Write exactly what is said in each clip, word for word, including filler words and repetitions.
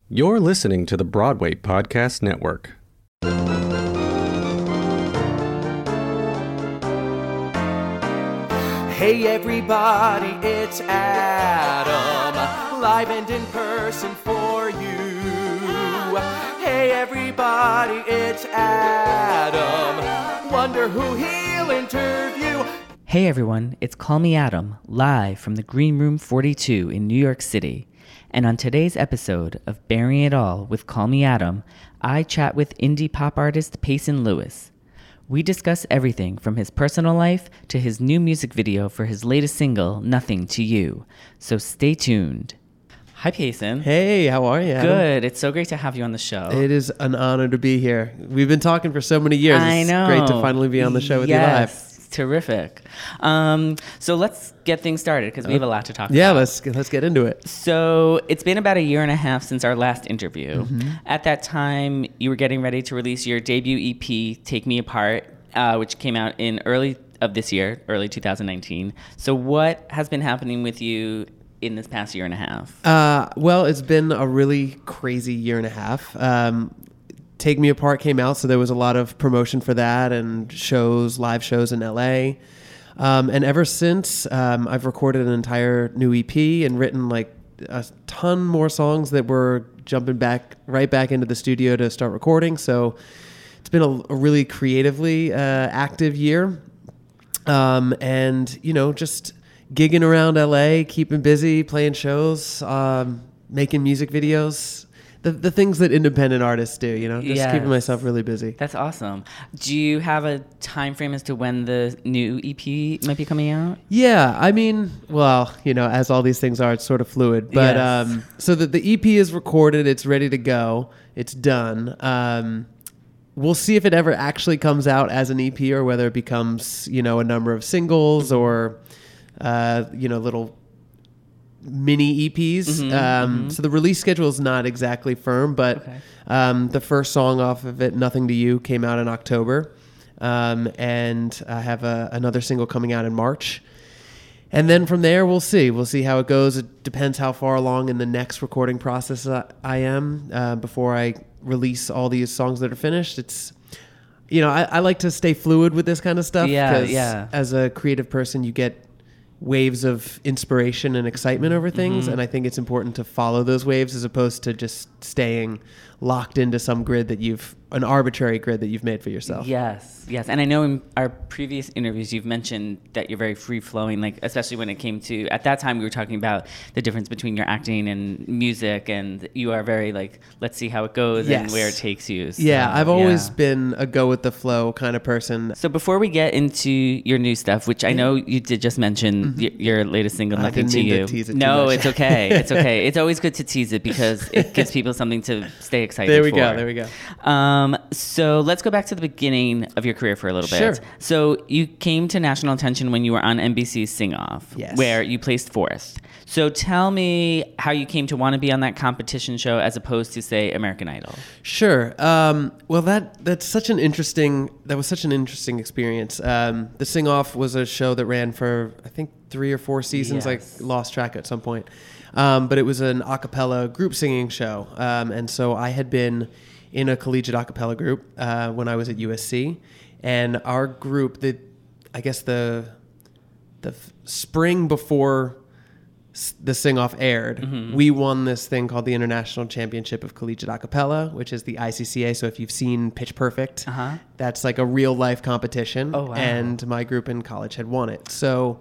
You're listening to the Broadway Podcast Network. Hey everybody, it's Adam, live and in person for you. Hey everybody, it's Adam, wonder who he'll interview. Hey everyone, it's Call Me Adam, live from the Green Room forty-two in New York City. And on today's episode of Bearing It All with Call Me Adam, I chat with indie pop artist Payson Lewis. We discuss everything from his personal life to his new music video for his latest single, Nothing to You. So stay tuned. Hi, Payson. Hey, how are you, Adam? Good. It's so great to have you on the show. It is an honor to be here. We've been talking for so many years. I know. It's great to finally be on the show with yes. you live. Terrific. Um, so let's get things started because we have a lot to talk yeah, about. Yeah, let's let's get into it. So it's been about a year and a half since our last interview. Mm-hmm. At that time, you were getting ready to release your debut E P, Take Me Apart, uh, which came out in early of this year, early two thousand nineteen. So what has been happening with you in this past year and a half? Uh, well, it's been a really crazy year and a half. Um, Take Me Apart came out, so there was a lot of promotion for that and shows, live shows in L A. Um, and ever since, um, I've recorded an entire new E P and written like a ton more songs that we're jumping back right back into the studio to start recording. So it's been a, a really creatively uh, active year. Um, and, you know, just gigging around L A, keeping busy, playing shows, um, making music videos. The, the things that independent artists do, you know, just yes. keeping myself really busy. That's awesome. Do you have a time frame as to when the new E P might be coming out? Yeah, I mean, well, you know, as all these things are, it's sort of fluid. But yes. um, so that the E P is recorded, it's ready to go, it's done. Um, we'll see if it ever actually comes out as an E P or whether it becomes, you know, a number of singles or, uh, you know, little mini E Ps. Mm-hmm, um, mm-hmm. So the release schedule is not exactly firm, but okay. um, the first song off of it, Nothing to You, came out in October. Um, and I have a, another single coming out in March. And then from there, we'll see. We'll see how it goes. It depends how far along in the next recording process I, I am uh, before I release all these songs that are finished. It's, you know, I, I like to stay fluid with this kind of stuff. Yeah, 'cause yeah. as a creative person, you get waves of inspiration and excitement over things, mm-hmm. and I think it's important to follow those waves as opposed to just staying locked into some grid that you've an arbitrary grid that you've made for yourself. Yes, yes. And I know in our previous interviews you've mentioned that you're very free flowing, like especially when it came to, at that time we were talking about the difference between your acting and music, and you are very like, let's see how it goes yes. and where it takes you. So, yeah, I've always yeah. been a go with the flow kind of person. So before we get into your new stuff, which I know you did just mention mm-hmm. y- your latest single, I Nothing didn't to mean You. To tease it too no, much. It's okay. It's okay. It's always good to tease it because it gives people something to stay excited There we for. go. There we go. Um, so let's go back to the beginning of your career for a little bit. Sure. So you came to national attention when you were on N B C's Sing Off, yes. where you placed fourth. So tell me how you came to want to be on that competition show as opposed to, say, American Idol. Sure. Um, well, that that's such an interesting. That was such an interesting experience. Um, the Sing Off was a show that ran for I think three or four seasons. Yes. I lost track at some point, um, but it was an a cappella group singing show, um, and so I had been in a collegiate a cappella group uh, when I was at U S C, and our group, the I guess the the f- spring before the Sing Off aired, mm-hmm. we won this thing called the International Championship of Collegiate Acapella, which is the I C C A. So if you've seen Pitch Perfect, uh-huh. that's like a real life competition. Oh, wow. And my group in college had won it. So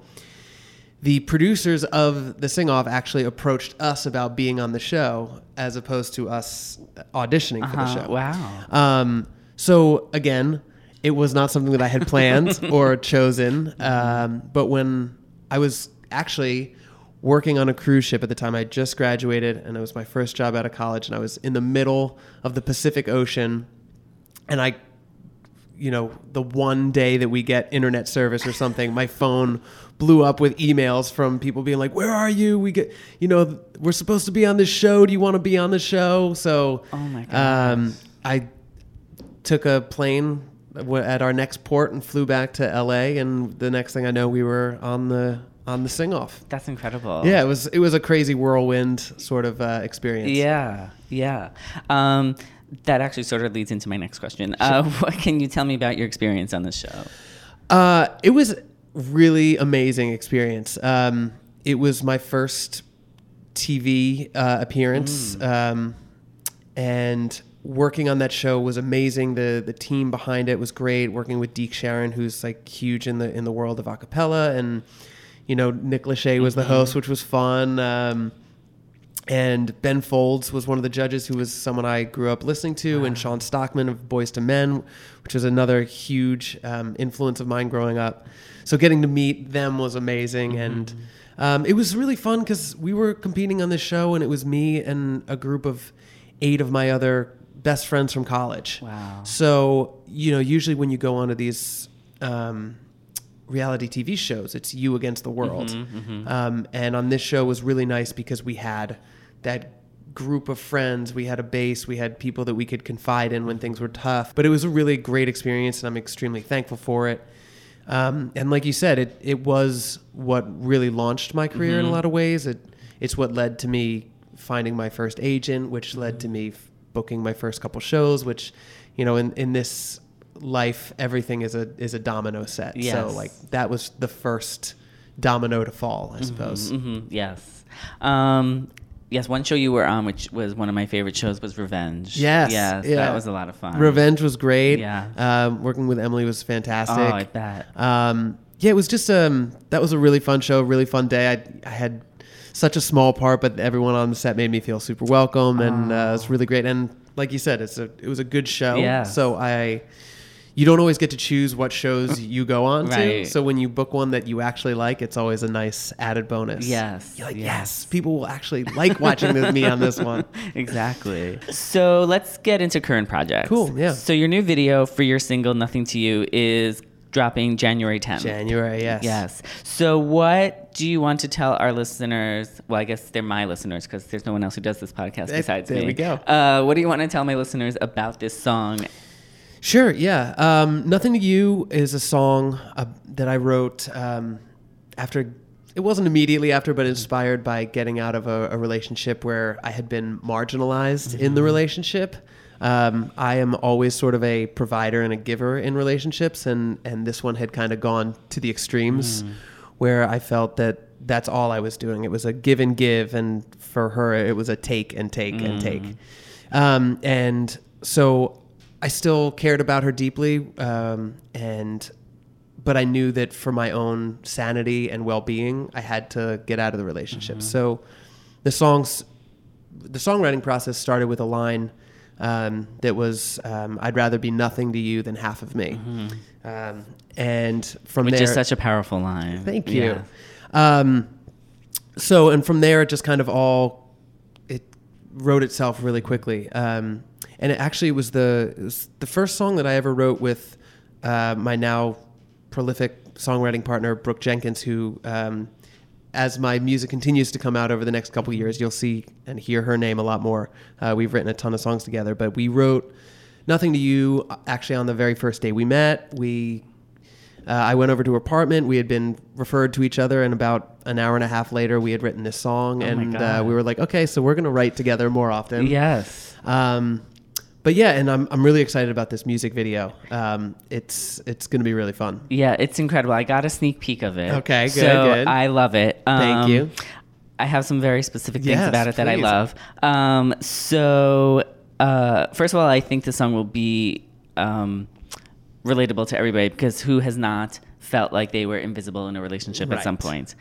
the producers of the Sing Off actually approached us about being on the show as opposed to us auditioning uh-huh. for the show. Wow. Um, so again, it was not something that I had planned or chosen. Um, but when I was actually working on a cruise ship at the time, I just graduated and it was my first job out of college, and I was in the middle of the Pacific Ocean, and I, you know, the one day that we get internet service or something, my phone blew up with emails from people being like, where are you? We get, you know, we're supposed to be on this show. Do you want to be on the show? So oh my God. Um, I took a plane at our next port and flew back to L A, and the next thing I know, we were on the on the sing off. That's incredible. Yeah, it was it was a crazy whirlwind sort of uh, experience. Yeah, yeah. Um, that actually sort of leads into my next question. Uh, what can you tell me about your experience on this show? Uh, it was really amazing experience. Um, it was my first T V uh, appearance, mm. um, and working on that show was amazing. The the team behind it was great. Working with Deke Sharon, who's like huge in the in the world of a cappella, and you know Nick Lachey was mm-hmm. the host, which was fun. Um, and Ben Folds was one of the judges, who was someone I grew up listening to, wow. and Sean Stockman of Boyz two Men, which was another huge um, influence of mine growing up. So getting to meet them was amazing, mm-hmm. and um, it was really fun because we were competing on this show, and it was me and a group of eight of my other best friends from college. Wow. So, you know, usually when you go onto these um, reality T V shows, it's you against the world. Mm-hmm, mm-hmm. Um, and on this show was really nice because we had that group of friends. We had a base. We had people that we could confide in when things were tough. But it was a really great experience, and I'm extremely thankful for it. Um, and like you said, it it was what really launched my career mm-hmm. in a lot of ways. It It's what led to me finding my first agent, which mm-hmm. led to me f- booking my first couple shows, which, you know, in, in this life, everything is a is a domino set. Yes. So like that was the first domino to fall, I suppose. Mm-hmm, mm-hmm, yes. Um, yes, one show you were on, which was one of my favorite shows, was Revenge. Yes. Yes, yeah. that was a lot of fun. Revenge was great. Yeah. Um, working with Emily was fantastic. Oh, I bet. Um, yeah, it was just, um, that was a really fun show, really fun day. I, I had such a small part, but everyone on the set made me feel super welcome, and uh, it was really great. And like you said, it's a it was a good show. Yeah. So I, you don't always get to choose what shows you go on right. to. So when you book one that you actually like, it's always a nice added bonus. Yes. You're like, yes, yes people will actually like watching this, me on this one. Exactly. So let's get into current projects. Cool. Yeah. So your new video for your single "Nothing to You" is dropping January tenth. January, yes. Yes. So what do you want to tell our listeners? Well, I guess they're my listeners because there's no one else who does this podcast There- besides there me. we go. Uh, what do you want to tell my listeners about this song? Sure, yeah. Um, Nothing to You is a song uh, that I wrote um, after, it wasn't immediately after, but inspired by getting out of a, a relationship where I had been marginalized mm-hmm. in the relationship. Um, I am always sort of a provider and a giver in relationships, and, and this one had kind of gone to the extremes mm. where I felt that that's all I was doing. It was a give and give, and for her, it was a take and take mm. and take. Um, and so I still cared about her deeply, um, and but I knew that for my own sanity and well-being, I had to get out of the relationship. Mm-hmm. So the songs, the songwriting process started with a line um, that was, um, "I'd rather be nothing to you than half of me," mm-hmm. um, and from Which there, is such a powerful line. Thank you. Yeah. Um, so, and from there, it just kind of all it wrote itself really quickly. Um, And it actually was the it was the first song that I ever wrote with uh, my now prolific songwriting partner, Brooke Jenkins, who, um, as my music continues to come out over the next couple of years, you'll see and hear her name a lot more. Uh, we've written a ton of songs together, but we wrote Nothing to You actually on the very first day we met. We uh, I went over to her apartment. We had been referred to each other, and about an hour and a half later, we had written this song, oh and uh, we were like, okay, so we're going to write together more often. Yes. Um, But yeah, and I'm I'm really excited about this music video. Um, it's it's going to be really fun. Yeah, it's incredible. I got a sneak peek of it. Okay, good, so good. I love it. Um, Thank you. I have some very specific things Yes, about it that I please. love. Um, so uh, first of all, I think the song will be um, relatable to everybody, because who has not felt like they were invisible in a relationship Right. at some point?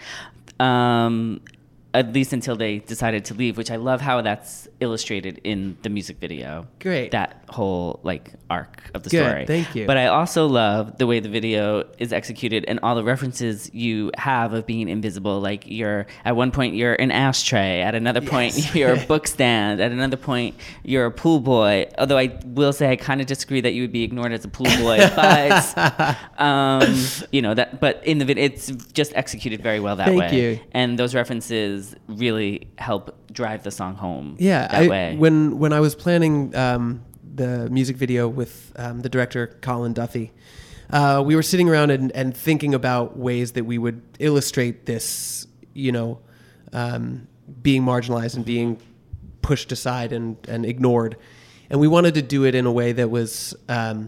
Um, at least until they decided to leave, which I love how that's illustrated in the music video. Great. That whole like arc of the Good, story. thank you. But I also love the way the video is executed and all the references you have of being invisible. Like you're at one point you're an ashtray, at another point Yes. you're a book stand, at another point you're a pool boy. Although I will say I kind of disagree that you would be ignored as a pool boy, but um, you know that. But in the video, it's just executed very well that Thank way. you. And those references really help drive the song home. Yeah, that I, way. when when I was planning um, the music video with um, the director Colin Duffy, uh, we were sitting around and, and thinking about ways that we would illustrate this, you know, um, being marginalized and being pushed aside and, and ignored. And we wanted to do it in a way that was um,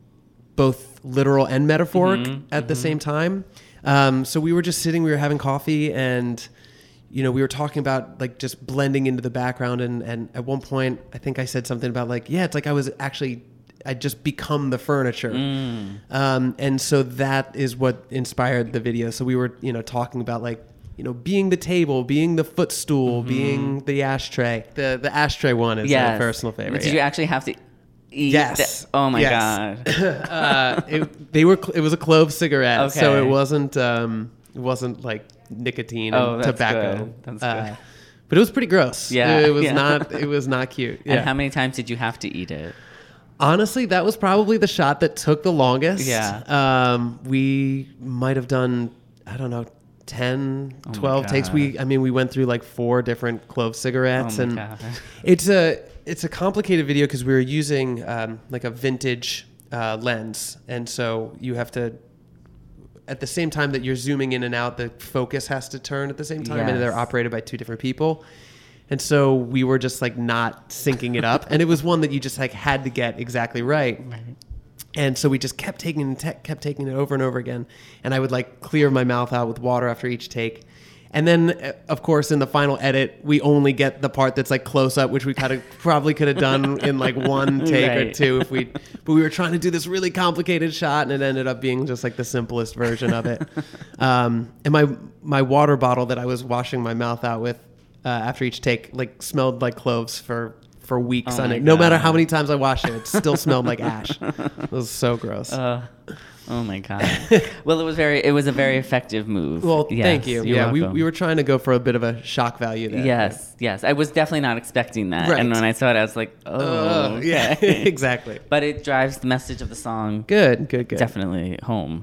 both literal and metaphoric Mm-hmm, at mm-hmm. the same time. Um, so we were just sitting, we were having coffee, and you know, we were talking about like just blending into the background. And, and at one point, I think I said something about like, yeah, it's like I was actually, I'd just become the furniture. Mm. Um, and so that is what inspired the video. So we were, you know, talking about like, you know, being the table, being the footstool, Mm-hmm. being the ashtray. The the ashtray one is Yes. a personal favorite. Did yeah. you actually have to eat? Yes. the- oh my Yes. God. uh, it, they were. It was a clove cigarette, so Okay. it wasn't. Um, it wasn't like nicotine Oh, and that's tobacco. good. That's Uh, good. But it was pretty gross. Yeah, it was yeah. not. It was not cute. And Yeah. how many times did you have to eat it? Honestly, that was probably the shot that took the longest. Yeah. Um, we might have done, I don't know, ten, Oh my twelve takes. God. We, I mean, we went through like four different clove cigarettes, Oh my and God. it's a it's a complicated video because we were using um, like a vintage uh, lens, and so you have to. At the same time that you're zooming in and out, the focus has to turn at the same time, and Yes. they're operated by two different people. And so we were just like not syncing it up, and it was one that you just like had to get exactly right. And so we just kept taking it, te- kept taking it over and over again. And I would like clear my mouth out with water after each take. And then, uh, of course, in the final edit, we only get the part that's like close up, which we kind of probably could have done in like one take or Right. two if we. But we were trying to do this really complicated shot, and it ended up being just like the simplest version of it. Um, and my my water bottle that I was washing my mouth out with uh, after each take like smelled like cloves for for weeks Oh on my it. No matter God. how many times I washed it, it still smelled like ash. It was so gross. Uh, oh my God. Well, it was very. It was a very effective move. well, Yes, thank you. you're Yeah, we, welcome. we were trying to go for a bit of a shock value there. Yes, yes. I was definitely not expecting that, Right. and when I saw it, I was like, "Oh, Uh, okay. yeah, exactly. But it drives the message of the song Good, good, good. definitely home.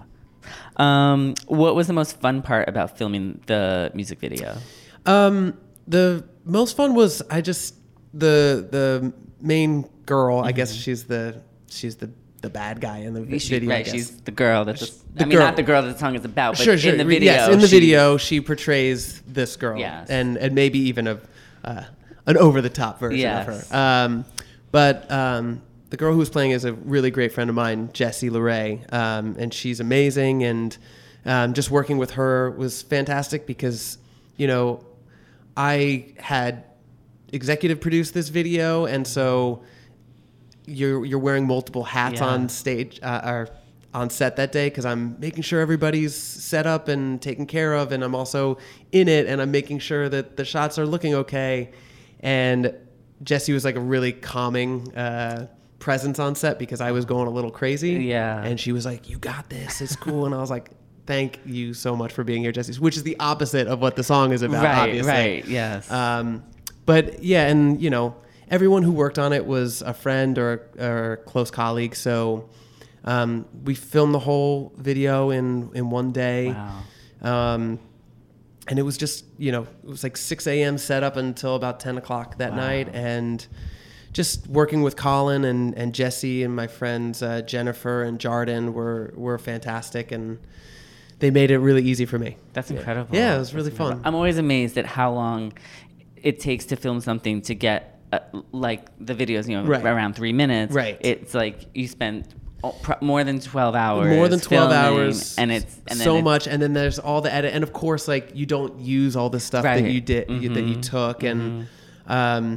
Um, what was the most fun part about filming the music video? Um, the most fun was I just the the main girl. I guess she's the she's the the bad guy in the vi- She- video. I right, guess. she's the girl that the, The I mean, girl. not the girl that the song is about, but sure, sure. in the video, yes, in the she- video, she portrays this girl, Yes. and and maybe even a uh, an over the top version Yes. of her. Um, but um, the girl who was playing is a really great friend of mine, Jessie LeRae, um, and she's amazing. And um, just working with her was fantastic because you know I had executive produced this video, and so you're you're wearing multiple hats Yeah. on stage uh, or on set that day because I'm making sure everybody's set up and taken care of, and I'm also in it, and I'm making sure that the shots are looking okay. And Jessie was like a really calming uh, presence on set because I was going a little crazy. Yeah. And she was like, "You got this. It's cool." And I was like, "Thank you so much for being here, Jessie," which is the opposite of what the song is about, Right, obviously. right, yes. Um, but yeah, and you know, everyone who worked on it was a friend or, or a close colleague. So um, we filmed the whole video in, in one day. Wow. Um, and it was just, you know, it was like six a.m. set up until about ten o'clock that Wow. night. And just working with Colin and, and Jesse and my friends uh, Jennifer and Jarden were, were fantastic. And they made it really easy for me. That's incredible. Yeah, it was really That's incredible. fun. I'm always amazed at how long it takes to film something to get uh, like the videos, you know, Right. around three minutes. Right. It's like you spend oh, pro- more than twelve hours. More than twelve filming, hours, and it's and then so it's, much. And then there's all the edit, and of course, like you don't use all the stuff Right. that you did you, that you Mhm. took, and um,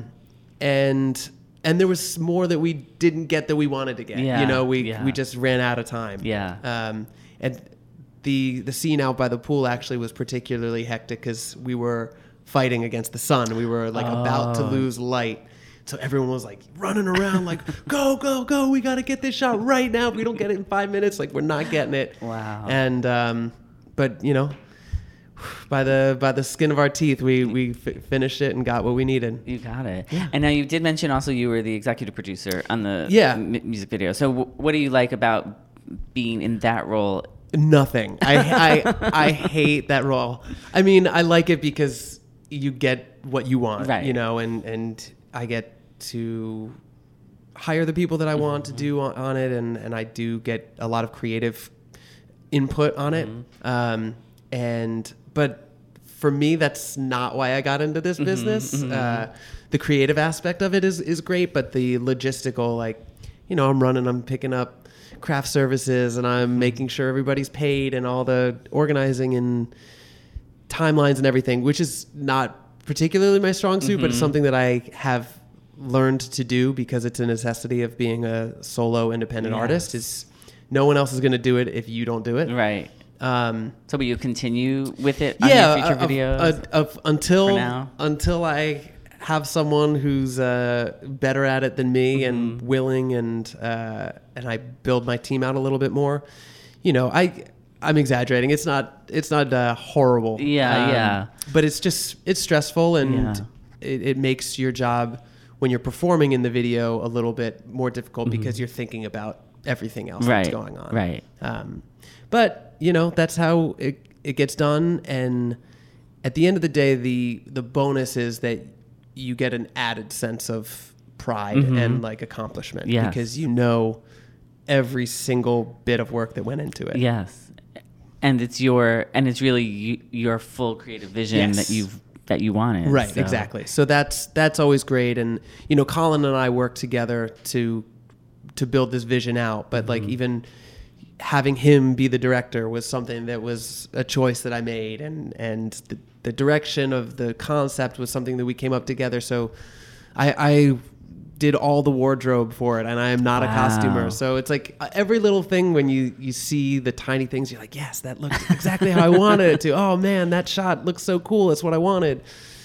and and there was more that we didn't get that we wanted to get. Yeah, You know, we yeah. we just ran out of time. Yeah. Um, and the the scene out by the pool actually was particularly hectic because we were fighting against the sun. We were like about to Oh. lose light. So everyone was like running around like, go, go, go. We got to get this shot right now. If we don't get it in five minutes, like we're not getting it. Wow. And, um, but you know, by the, by the skin of our teeth, we, we f- finished it and got what we needed. You got it. And now you did mention also you were the executive producer on the Yeah. m- music video. So w- what do you like about being in that role? Nothing. I, I, I hate that role. I mean, I like it because you get what you want, Right. you know, and, and I get to hire the people that I want to do on, on it, and, and I do get a lot of creative input on it. Mm-hmm. Um, and but for me, that's not why I got into this business. Mm-hmm. Uh, the creative aspect of it is is great, but the logistical, like, you know, I'm running, I'm picking up craft services, and I'm making sure everybody's paid, and all the organizing and timelines and everything, which is not particularly my strong suit, mm-hmm. but it's something that I have learned to do because it's a necessity of being a solo independent yes. artist. Is no one else is going to do it if you don't do it. Right. Um, so will you continue with it on yeah, your future uh, videos? Uh, uh, uh, until, for now? until I have someone who's uh, better at it than me mm-hmm. and willing, and uh, and I build my team out a little bit more. You know, I I'm exaggerating. It's not it's not uh, horrible. Yeah, um, yeah. But it's just it's stressful, and yeah. it, it makes your job when you're performing in the video a little bit more difficult mm-hmm. because you're thinking about everything else right. that's going on. Right. Um, but you know, that's how it it gets done, and at the end of the day, the the bonus is that you get an added sense of pride mm-hmm. and like accomplishment yes. because you know every single bit of work that went into it. Yes. And it's your, and it's really you, your full creative vision yes. that you've, that you wanted. Right. So. Exactly. So that's, that's always great. And, you know, Colin and I work together to, to build this vision out, but mm-hmm. like even having him be the director was something that was a choice that I made, and, and the, the direction of the concept was something that we came up together. So I, I did all the wardrobe for it, and I am not wow. a costumer. So it's like every little thing, when you, you see the tiny things, you're like, yes, that looks exactly how I wanted it to. Oh man, that shot looks so cool. That's what I wanted.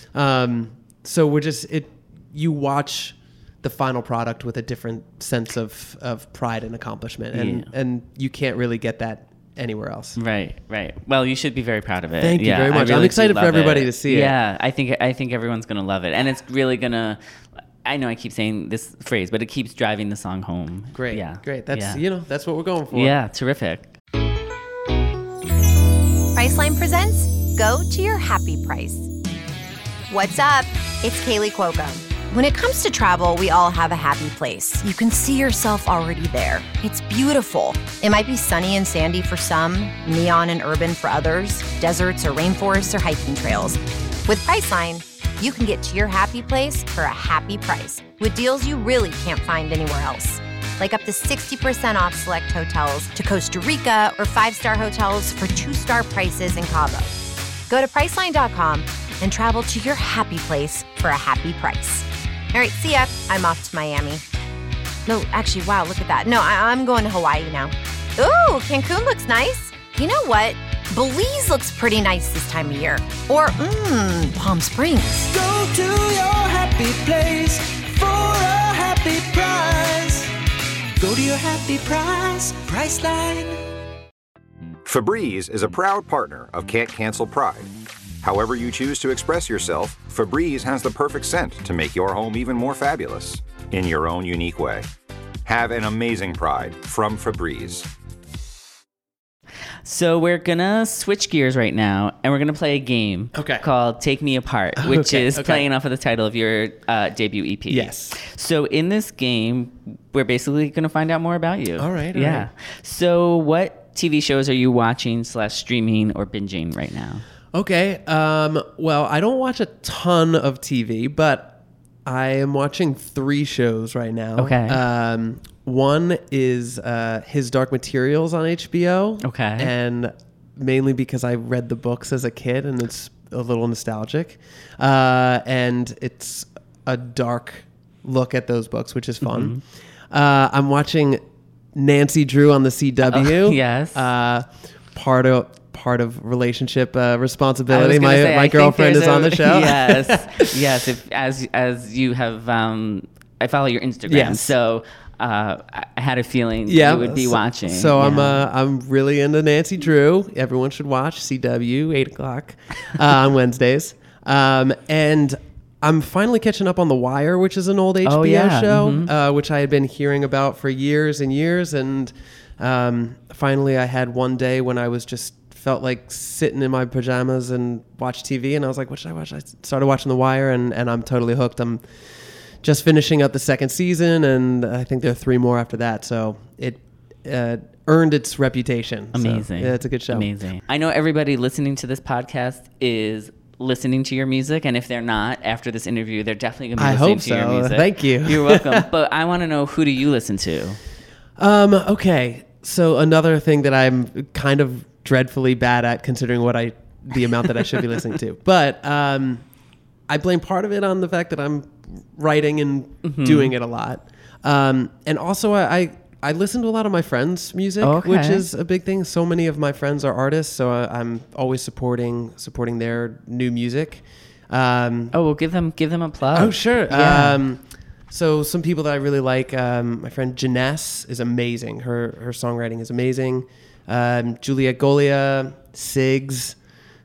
Um, so we're just, it, you watch the final product with a different sense of, of pride and accomplishment. And, yeah. and you can't really get that anywhere else. Right, right. Well, you should be very proud of it. Thank you yeah, very much. really I'm excited for everybody it. to see yeah, it. Yeah, I think I think everyone's going to love it. And it's really going to, I know I keep saying this phrase, but it keeps driving the song home. Great. Yeah. Great. That's, yeah. you know, that's what we're going for. Yeah, terrific. Priceline presents Go to Your Happy Price. What's up? It's Kaylee Cuoco. When it comes to travel, we all have a happy place. You can see yourself already there. It's beautiful. It might be sunny and sandy for some, neon and urban for others, deserts or rainforests or hiking trails. With Priceline, you can get to your happy place for a happy price with deals you really can't find anywhere else. Like up to sixty percent off select hotels to Costa Rica, or five-star hotels for two-star prices in Cabo. Go to Priceline dot com and travel to your happy place for a happy price. All right, see ya. I'm off to Miami. No, actually, wow, look at that. No, I- I'm going to Hawaii now. Ooh, Cancun looks nice. You know what? Belize looks pretty nice this time of year. Or, mmm, Palm Springs. Go to your happy place for a happy price. Go to your happy price, Priceline. Febreze is a proud partner of Can't Cancel Pride. However you choose to express yourself, Febreze has the perfect scent to make your home even more fabulous in your own unique way. Have an amazing Pride from Febreze. So we're gonna switch gears right now, and we're gonna play a game okay. called "Take Me Apart," which okay, is okay. playing off of the title of your uh, debut E P. Yes. So in this game, we're basically gonna find out more about you. All right. All yeah. right. So what T V shows are you watching slash streaming or binging right now? Okay. Um, well, I don't watch a ton of T V, but I am watching three shows right now. Okay. Um, one is uh, His Dark Materials on H B O. Okay. And mainly because I read the books as a kid, and it's a little nostalgic. Uh, and it's a dark look at those books, which is fun. Mm-hmm. Uh, I'm watching Nancy Drew on the C W. Oh, yes. Uh, part of... part of relationship uh, responsibility. My say, my I girlfriend is a, on the show. Yes, yes. If as as you have, um, I follow your Instagram, yes. so uh, I had a feeling yeah, you would be so, watching. So yeah. I'm uh, I'm really into Nancy Drew. Everyone should watch C W eight o'clock uh, on Wednesdays. Um, and I'm finally catching up on The Wire, which is an old H B O oh, yeah. show, mm-hmm. uh, which I had been hearing about for years and years. And um, finally, I had one day when I was just felt like sitting in my pajamas and watch T V, and I was like, what should I watch? I started watching The Wire, and, and I'm totally hooked. I'm just finishing up the second season, and I think there are three more after that. So it uh, earned its reputation. Amazing. So, yeah, it's a good show. Amazing. I know everybody listening to this podcast is listening to your music, and if they're not, after this interview, they're definitely going to be I listening hope to so. your music. Thank you. You're welcome. But I want to know, who do you listen to? Um, okay. So another thing that I'm kind of dreadfully bad at, considering what I, the amount that I should be listening to, but um, I blame part of it on the fact that I'm writing and Mm-hmm. doing it a lot. Um, and also I, I, I listen to a lot of my friends' music, Okay. which is a big thing. So many of my friends are artists, so I, I'm always supporting, supporting their new music. Um, Oh, well, give them give them a plug. Oh, sure. Yeah. Um, so some people that I really like, um, my friend Janess is amazing. Her her songwriting is amazing. Um, Juliet Golia, Sigs,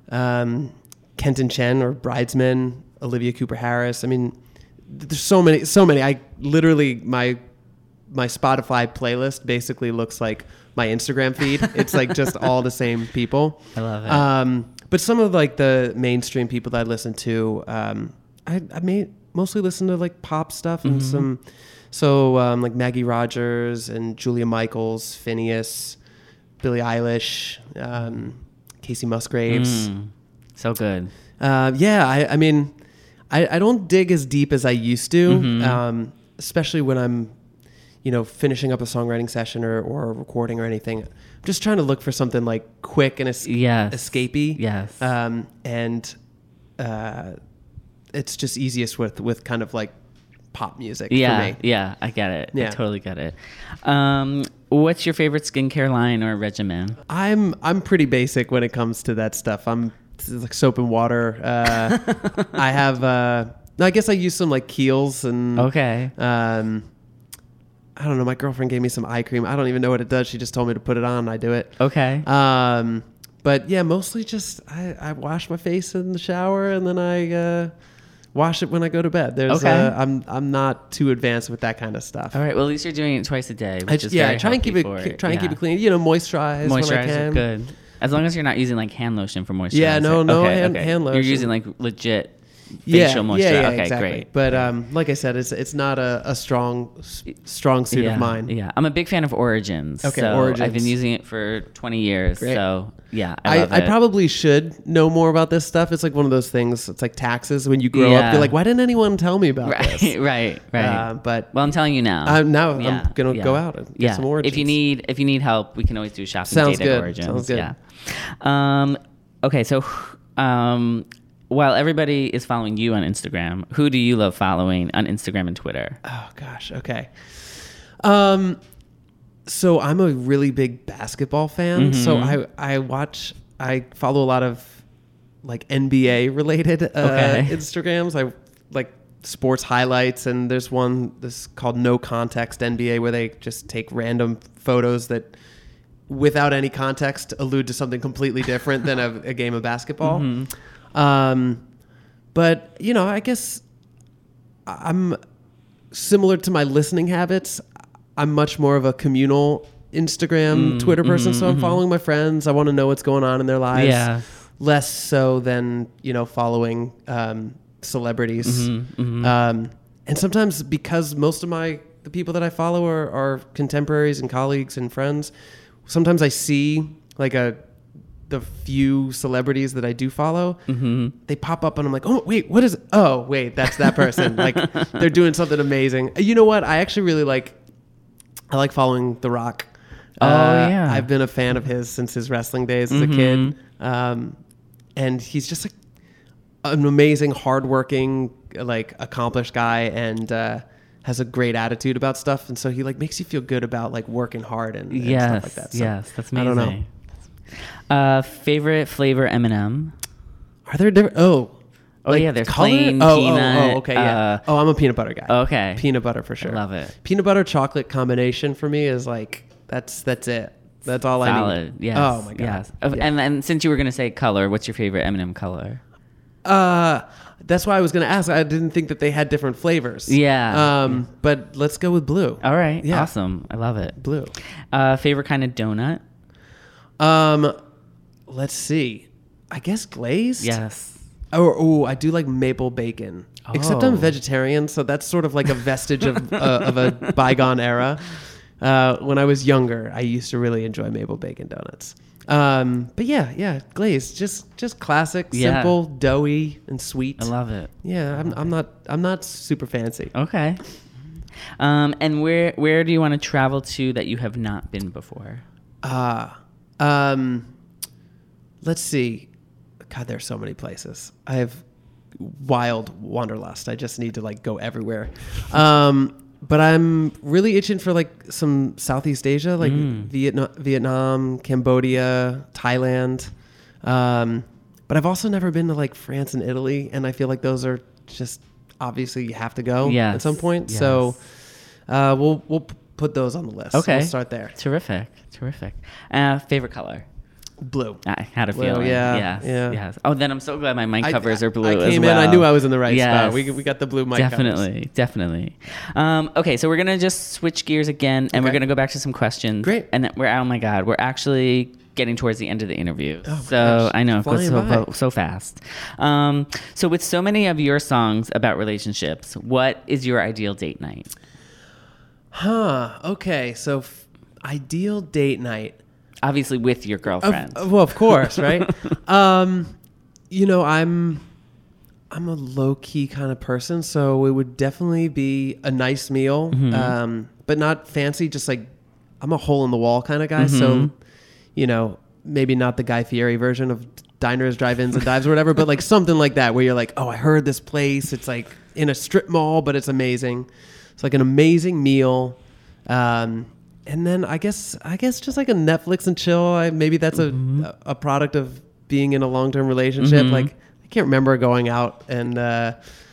um, Kenton Chen or Bridesman, Olivia Cooper Harris. I mean, there's so many, so many. I literally, my my Spotify playlist basically looks like my Instagram feed. It's like just all the same people. I love it. Um, but some of like the mainstream people that I listen to, um, I, I may mostly listen to like pop stuff and Mm-hmm. some, so um, like Maggie Rogers and Julia Michaels, Phineas, Billie Eilish, um, Casey Musgraves. Mm, so good. Uh, yeah, I, I mean, I, I don't dig as deep as I used to, Mm-hmm. um, especially when I'm, you know, finishing up a songwriting session or, or recording or anything. I'm just trying to look for something like quick and es- Yes. escapey. Yes. Um, and uh, it's just easiest with, with kind of like pop music Yeah, for me. yeah, I get it. I Yeah. totally get it. Um, what's your favorite skincare line or regimen? I'm I'm pretty basic when it comes to that stuff. I'm it's like soap and water. Uh, I have. Uh, no, I guess I use some like Kiehl's and. Okay. Um, I don't know. My girlfriend gave me some eye cream. I don't even know what it does. She just told me to put it on. And I do it. Okay. Um, but yeah, mostly just I, I wash my face in the shower and then I uh, wash it when I go to bed. There's Okay. uh, I'm I'm not too advanced with that kind of stuff. All right. Well, at least you're doing it twice a day, which I, is yeah, very I try and keep healthy it for ke- try and keep yeah. it clean. You know, moisturize, when I Moisturizer, can. good. As long as you're not using like hand lotion for moisturizer. Yeah, no, no okay, hand- okay. hand You're lotion. using like legit Yeah, facial moisturizer. yeah, yeah, okay, exactly. great. But um, like I said, it's it's not a, a strong s- strong suit yeah, of mine. Yeah, I'm a big fan of Origins. Okay, so Origins. I've been using it for twenty years. Great. So yeah, I I, love I it. probably should know more about this stuff. It's like one of those things. It's like taxes. When you grow Yeah. up, you're like, why didn't anyone tell me about right, this? right, right. Uh, but Well, I'm telling you now. Uh, now Yeah, I'm gonna yeah. go out and get yeah. some Origins. If you need, if you need help, we can always do a shopping Sounds date at good. Origins. Sounds good. Yeah. Um. Okay. So, um, while everybody is following you on Instagram, who do you love following on Instagram and Twitter? Oh gosh. Okay. Um. So I'm a really big basketball fan. Mm-hmm. So I I watch. I follow a lot of like N B A related uh, Okay. Instagrams. I like sports highlights, and there's one this called No Context N B A where they just take random photos that, without any context, allude to something completely different than a, a game of basketball. Mm-hmm. Um, but you know, I guess I'm similar to my listening habits. I'm much more of a communal Instagram, Mm, Twitter person. mhm, so I'm mhm. following my friends. I want to know what's going on in their lives. Yeah. Less so than, you know, following um, celebrities. Mm-hmm, Um, and sometimes because most of my the people that I follow are, are contemporaries and colleagues and friends, sometimes I see like a the few celebrities that I do follow, Mm-hmm. they pop up and I'm like, oh wait, what is? It? Oh wait, that's that person. Like they're doing something amazing. You know what? I actually really like. I like following The Rock. Oh, Uh, yeah. I've been a fan of his since his wrestling days as Mhm. a kid, um, and he's just like an amazing, hardworking, like accomplished guy, and uh, has a great attitude about stuff. And so he like makes you feel good about like working hard and, and Yes. stuff like that. So, yes. That's I amazing. don't know. Uh, favorite flavor M and M? Are there different? Oh. Oh, yeah, there's color? plain, oh, peanut, Oh, oh, okay, yeah. uh, oh, I'm a peanut butter guy. Okay. Peanut butter for sure. love it. Peanut butter chocolate combination for me is like that's that's it. That's all I Solid. need. Yes. Oh my god. Yes. Uh, Yeah. And and since you were gonna say color, what's your favorite M and M color? Uh, that's why I was gonna ask. I didn't think that they had different flavors. Yeah. Um, but let's go with blue. All right. Yeah. Awesome. I love it. Blue. Uh, favorite kind of donut? Um, let's see. I guess glazed. Yes. Oh, oh, I do like maple bacon. Except I'm Oh. vegetarian, so that's sort of like a vestige of uh, of a bygone era. Uh, when I was younger, I used to really enjoy maple bacon donuts. Um, but yeah, yeah, glazed, just just classic, Yeah. simple, doughy, and sweet. I love it. Yeah, I'm, I'm not I'm not super fancy. Okay. Um, and where where do you want to travel to that you have not been before? Ah, um, let's see. God, there's so many places. I have wild wanderlust. I just need to like go everywhere. Um, but I'm really itching for like some Southeast Asia, like Vietnam, Vietnam, Cambodia, Thailand. Um, but I've also never been to like France and Italy, and I feel like those are just obviously you have to go Yes, at some point. yes. So uh, we'll we'll p- put those on the list. Okay. We'll start there. Terrific, terrific. Uh, favorite color? Blue. I had a Well, feeling. yeah, yes, yeah. yes. Oh, then I'm so glad my mic I- covers are blue I as came well. in. I knew I was in the right Yes. spot. We we got the blue mic covers. Definitely, definitely. Um, okay, so we're gonna just switch gears again, and we're Okay. gonna go back to some questions. Great. And then we're oh my god, we're actually getting towards the end of the interview. Oh my so gosh, I know it goes flying so, by. so fast. Um, so with so many of your songs about relationships, what is your ideal date night? Huh. Okay. So f- ideal date night. Obviously, with your Of, girlfriend. well, of course, right? um, you know, I'm I'm a low key kind of person, so it would definitely be a nice meal, Mm-hmm. um, but not fancy. Just like I'm a hole in the wall kind of guy, so Mm-hmm. you know, maybe not the Guy Fieri version of diners, drive-ins, and dives or whatever, but like something like that where you're like, oh, I heard this place. It's like in a strip mall, but it's amazing. It's like an amazing meal. Um, and then I guess I guess just like a Netflix and chill. I, maybe that's a a product of being in a long-term relationship. Mhm. Like I can't remember going out and uh,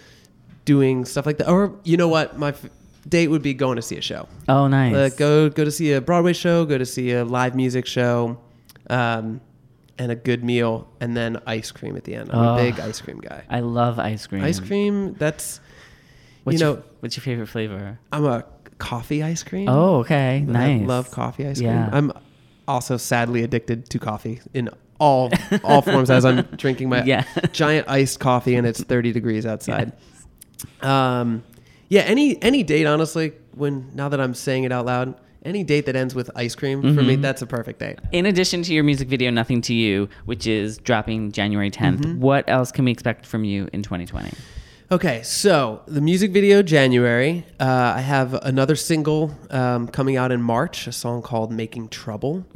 doing stuff like that. Or you know what, my f- date would be going to see a show. Oh, nice. Uh, go go to see a Broadway show, go to see a live music show, um, and a good meal, and then ice cream at the end. I'm Oh. a big ice cream guy. I love ice cream. Ice cream, that's What's you your, know, what's your favorite flavor? I'm a coffee ice cream. Oh, okay, I nice. love coffee ice Yeah. cream. I'm also sadly addicted to coffee in all all forms as I'm drinking my Yeah. giant iced coffee and it's thirty degrees outside. Um, yeah, any any date honestly, when now that I'm saying it out loud, any date that ends with ice cream for me, that's a perfect date. In addition to your music video, Nothing to You, which is dropping January tenth, Mm-hmm. what else can we expect from you in twenty twenty? Okay, so the music video January. Uh, I have another single um, coming out in March, a song called "Making Trouble,"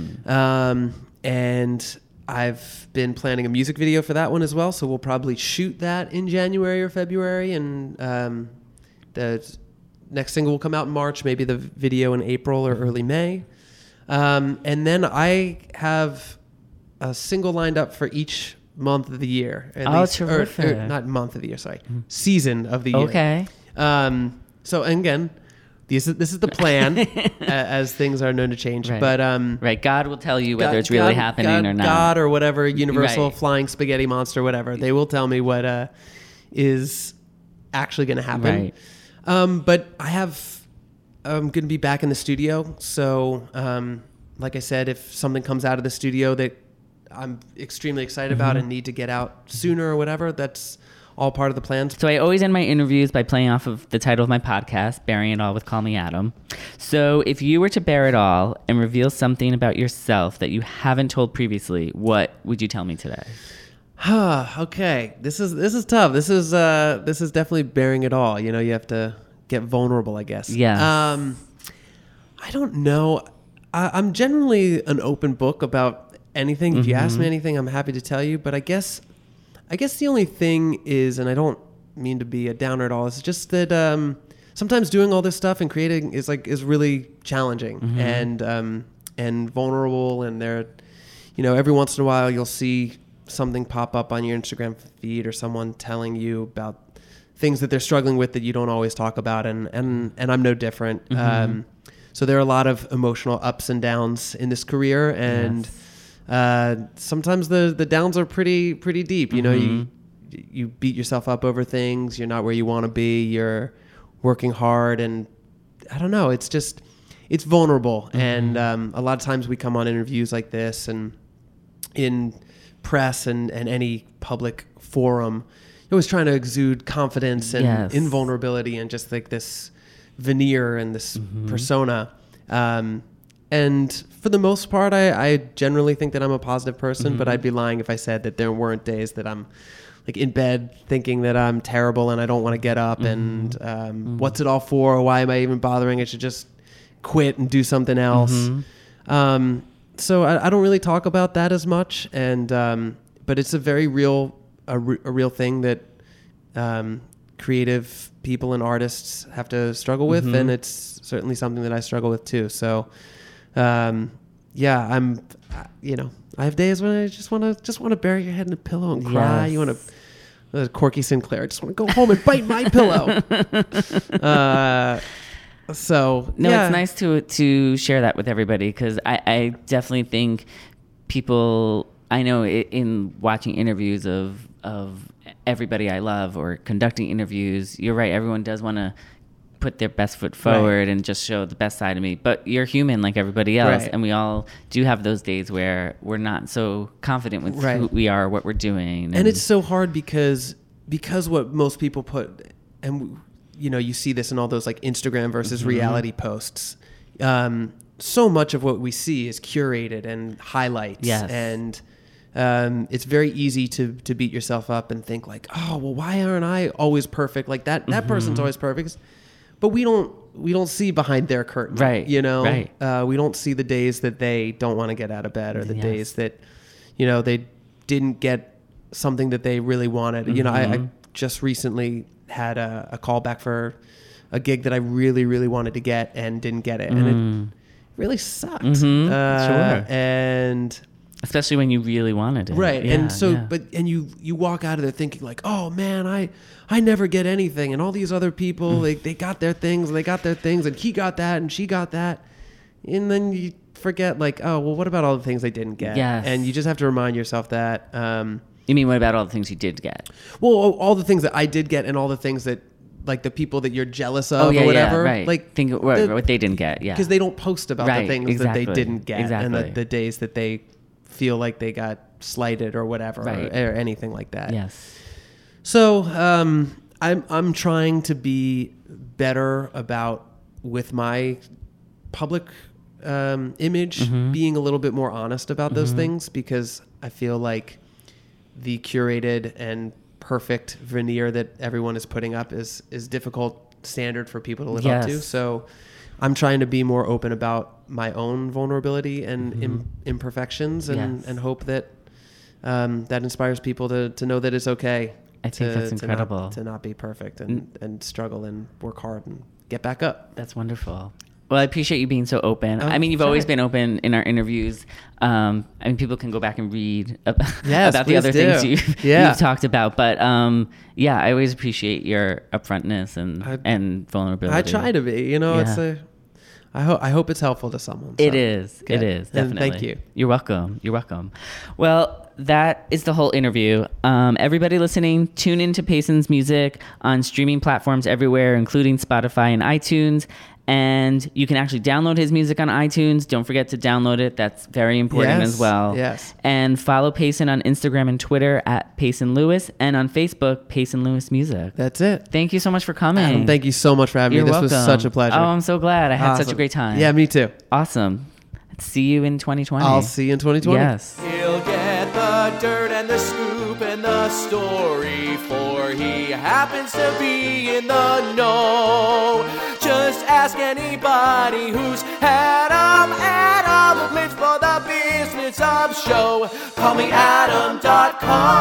um, and I've been planning a music video for that one as well. So we'll probably shoot that in January or February, and um, the next single will come out in March. Maybe the video in April or early May, um, and then I have a single lined up for each month of the year. At Oh, least, or- or terrific. not month of the year, sorry. Season of the year. Okay. Um, so and again, this is, this is the plan a- as things are known to change. Right. But um, Right, God will tell you whether God- it's really God- happening God- or not. God or whatever, Universal Right. flying spaghetti monster, whatever. They will tell me what uh, is actually going to happen. Right. Um, but I have, I'm going to be back in the studio. So, um, like I said, if something comes out of the studio that I'm extremely excited about and need to get out sooner or whatever, that's all part of the plans. So I always end my interviews by playing off of the title of my podcast, Bearing It All with Call Me Adam. So if you were to bear it all and reveal something about yourself that you haven't told previously, what would you tell me today? Okay, this is this is tough. This is uh, this is definitely bearing it all. You know, you have to get vulnerable, I guess. Yes. Um, I don't know. I, I'm generally an open book about anything. If you ask me anything, I'm happy to tell you. But I guess, I guess the only thing is, and I don't mean to be a downer at all. It's just that um, sometimes doing all this stuff and creating is like is really challenging and um, and vulnerable. And there, you know, every once in a while you'll see something pop up on your Instagram feed or someone telling you about things that they're struggling with that you don't always talk about, and and and I'm no different. Mm-hmm. Um, so there are a lot of emotional ups and downs in this career, and uh, sometimes the the downs are pretty pretty deep. You know, you you beat yourself up over things. You're not where you want to be. You're working hard, and I don't know. It's just it's vulnerable, and um, a lot of times we come on interviews like this, and in press and, and any public forum, you're always trying to exude confidence and Yes. invulnerability and just like this veneer and this Mm-hmm. persona. Um, and for the most part, I, I generally think that I'm a positive person, Mm-hmm. but I'd be lying if I said that there weren't days that I'm like in bed thinking that I'm terrible and I don't want to get up Mm-hmm. and um, what's it all for? Why am I even bothering? I should just quit and do something else. Mm-hmm. Um, so I, I don't really talk about that as much. And, um, but it's a very real, a, re- a real thing that, um, creative people and artists have to struggle with. Mm-hmm. And it's certainly something that I struggle with too. So, um, yeah, I'm, uh, you know, I have days when I just want to, just want to bury your head in a pillow and cry. Yes. You want to, uh, Corky Sinclair, I just want to go home and bite my pillow. Uh, so No, yeah. it's nice to to share that with everybody because I, I definitely think people. I know i- in watching interviews of of everybody I love or conducting interviews, you're right. Everyone does want to put their best foot forward and just show the best side of me. But you're human like everybody else, Right. and we all do have those days where we're not so confident with Right. who we are, what we're doing, And it's so hard because because what most people put, and you know, you see this in all those like Instagram versus Mm-hmm. reality posts. Um, so much of what we see is curated and highlights, Yes. and um, it's very easy to to beat yourself up and think like, oh well, why aren't I always perfect? Like that that person's always perfect, but we don't we don't see behind their curtain, Right, You know, right. Uh, we don't see the days that they don't want to get out of bed or the Yes. days that, you know, they didn't get something that they really wanted. You know, I, I just recently had a, a call back for a gig that I really, really wanted to get and didn't get it. And it really sucked. Mhm, Uh, sure. And especially when you really wanted it, right. Yeah, and so, yeah. but, and you, you walk out of there thinking like, oh man, I, I never get anything. And all these other people, Mm. they, they got their things and they got their things and he got that and she got that. And then you forget like, oh, well, what about all the things they didn't get? Yes. And you just have to remind yourself that, um, You mean what about all the things you did get? well, all- all the things that I did get and all the things that, like the people that you're jealous of oh yeah, or whatever, yeah, right. like think what, the- what they didn't get, yeah, because they don't post about Right, the things exactly, that they didn't get and exactly. the, the days that they feel like they got slighted or whatever Right. or, or anything like that. yes, So um, I'm I'm trying to be better about with my public um, image, Mm-hmm. being a little bit more honest about those things because I feel like the curated and perfect veneer that everyone is putting up is is difficult standard for people to live up to. Yes. So I'm trying to be more open about my own vulnerability and Im- imperfections and, Mm-hmm. Yes. and hope that um, that inspires people to, to know that it's okay. I think that's to incredible. not, to not be perfect and, and struggle and work hard and get back up. that's wonderful. Well, I appreciate you being so open. Oh, I mean, you've sure. always been open in our interviews. Um, I mean, people can go back and read ab- Yes, about the please other do. things you've, Yeah. you've talked about. But um, yeah, I always appreciate your upfrontness and I- and vulnerability. I try to be, you know, it's Yeah. a, I hope, I hope it's helpful to someone. It so, is. It good. is. And Definitely. thank you. You're welcome. You're welcome. Well, that is the whole interview. Um, everybody listening, tune into Payson's music on streaming platforms everywhere, including Spotify and iTunes. And you can actually download his music on iTunes. Don't forget to download it. That's very important Yes, as well. yes. And follow Payson on Instagram and Twitter at Payson Lewis, and on Facebook, Payson Lewis Music. That's it. Thank you so much for coming. Adam, thank you so much for having You're me. This welcome. was such a pleasure. Oh, I'm so glad. I had such a Awesome. great time. Yeah, me too. Awesome. See you in twenty twenty. I'll see you in twenty twenty. Yes. He'll get the dirt and the scoop and the story, for he happens to be in the know. Just ask anybody who's had 'em. Adam lives for the business of show. Call me Adam dot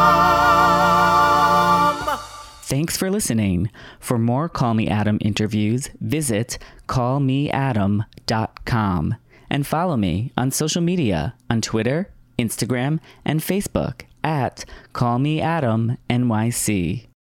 com. Thanks for listening. For more Call Me Adam interviews, visit call me adam dot com and follow me on social media on Twitter, Instagram, and Facebook at Call Me Adam N Y C.